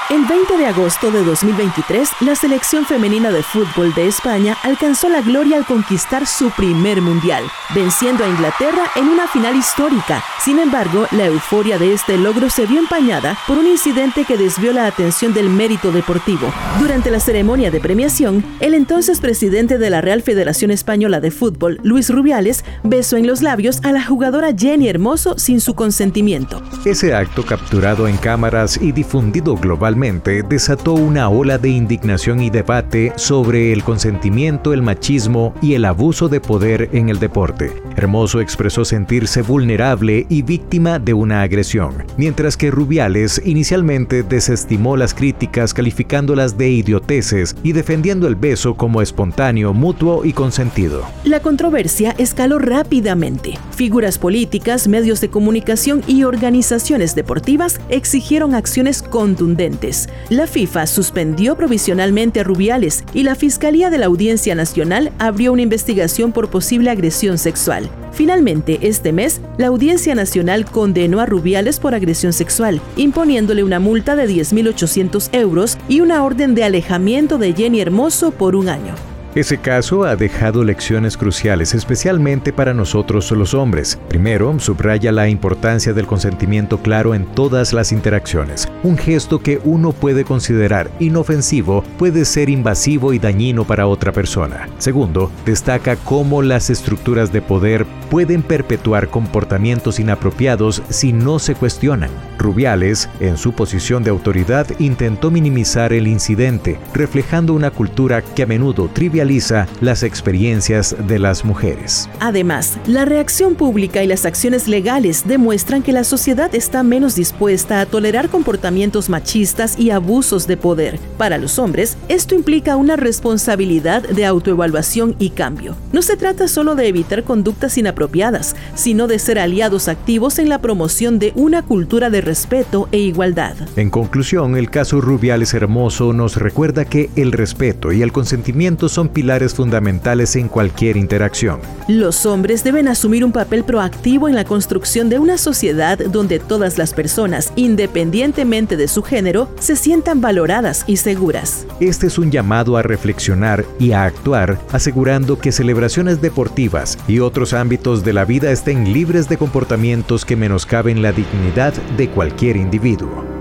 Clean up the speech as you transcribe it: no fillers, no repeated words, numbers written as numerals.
El 20 de agosto de 2023, la selección femenina de fútbol de España alcanzó la gloria al conquistar su primer mundial, venciendo a Inglaterra en una final histórica. Sin embargo, la euforia de este logro se vio empañada por un incidente que desvió la atención del mérito deportivo. Durante la ceremonia de premiación, el entonces presidente de la Real Federación Española de Fútbol, Luis Rubiales, besó en los labios a la jugadora Jenny Hermoso sin su consentimiento. Ese acto, capturado en cámaras y difundido globalmente, desató una ola de indignación y debate sobre el consentimiento, el machismo y el abuso de poder en el deporte. Hermoso expresó sentirse vulnerable y víctima de una agresión, mientras que Rubiales inicialmente desestimó las críticas calificándolas de idioteces y defendiendo el beso como espontáneo, mutuo y consentido. La controversia escaló rápidamente. Figuras políticas, medios de comunicación y organizaciones deportivas exigieron acciones contundentes. La FIFA suspendió provisionalmente a Rubiales y la Fiscalía de la Audiencia Nacional abrió una investigación por posible agresión sexual. Finalmente, este mes, la Audiencia Nacional condenó a Rubiales por agresión sexual, imponiéndole una multa de 10.800 euros y una orden de alejamiento de Jenny Hermoso por 1 año. Ese caso ha dejado lecciones cruciales, especialmente para nosotros los hombres. Primero, subraya la importancia del consentimiento claro en todas las interacciones. Un gesto que uno puede considerar inofensivo puede ser invasivo y dañino para otra persona. Segundo, destaca cómo las estructuras de poder pueden perpetuar comportamientos inapropiados si no se cuestionan. Rubiales, en su posición de autoridad, intentó minimizar el incidente, reflejando una cultura que a menudo trivializa las experiencias de las mujeres. Además, la reacción pública y las acciones legales demuestran que la sociedad está menos dispuesta a tolerar comportamientos machistas y abusos de poder. Para los hombres, esto implica una responsabilidad de autoevaluación y cambio. No se trata solo de evitar conductas inapropiadas, sino de ser aliados activos en la promoción de una cultura de respeto e igualdad. En conclusión, el caso Rubiales Hermoso nos recuerda que el respeto y el consentimiento son pilares fundamentales en cualquier interacción. Los hombres deben asumir un papel proactivo en la construcción de una sociedad donde todas las personas, independientemente de su género, se sientan valoradas y seguras. Este es un llamado a reflexionar y a actuar, asegurando que celebraciones deportivas y otros ámbitos de la vida estén libres de comportamientos que menoscaben la dignidad de cualquier individuo.